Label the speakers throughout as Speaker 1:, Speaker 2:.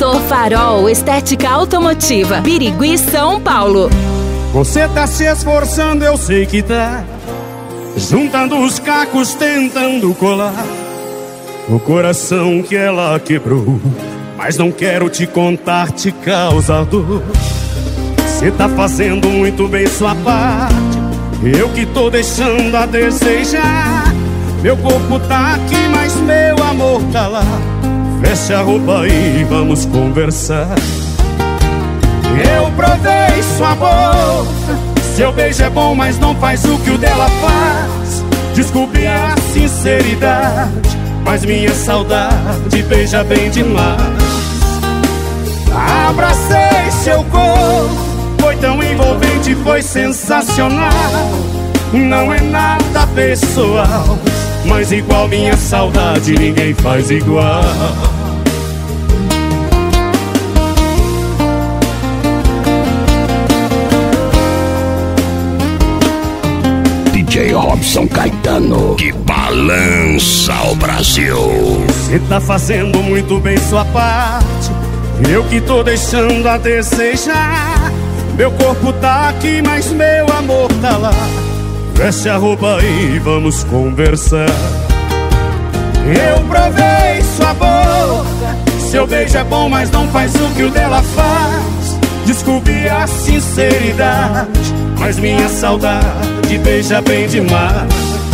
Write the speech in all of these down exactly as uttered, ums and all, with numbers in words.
Speaker 1: Doutor Farol Estética Automotiva, Birigui, São Paulo.
Speaker 2: Você tá se esforçando, eu sei que tá, juntando os cacos, tentando colar o coração que ela quebrou. Mas não quero te contar, te causa dor. Você tá fazendo muito bem sua parte, eu que tô deixando a desejar. Meu corpo tá aqui, mas meu amor tá lá. Fecha a roupa e vamos conversar. Eu provei sua boca, seu beijo é bom, mas não faz o que o dela faz. Desculpe a sinceridade, mas minha saudade beija bem demais. Abracei seu corpo, foi tão envolvente, foi sensacional. Não é nada pessoal, mas igual minha saudade ninguém faz igual.
Speaker 3: D J Robson Caetano, que balança o Brasil.
Speaker 2: Você tá fazendo muito bem sua parte, eu que tô deixando a desejar. Meu corpo tá aqui, mas meu amor tá lá. Veste a roupa e vamos conversar. Eu provei sua boca, seu beijo é bom, mas não faz o que o dela faz. Desculpe a sinceridade, mas minha saudade beija bem demais.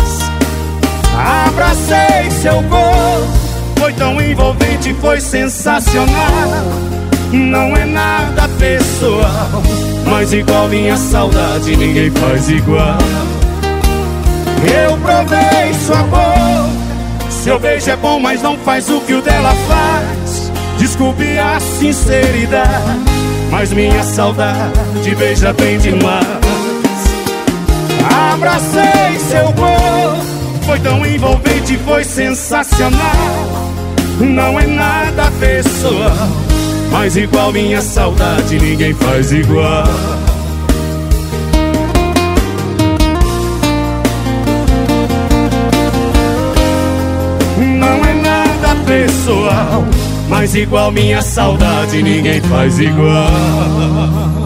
Speaker 2: Abracei seu corpo, foi tão envolvente, foi sensacional. Não é nada pessoal, mas igual minha saudade ninguém faz igual. Eu provei sua boca, seu beijo é bom, mas não faz o que o dela faz. Desculpe a sinceridade, mas minha saudade beija bem demais. Abracei seu corpo, foi tão envolvente, foi sensacional. Não é nada pessoal, mas igual minha saudade ninguém faz igual. Não é nada pessoal, mas igual minha saudade ninguém faz igual.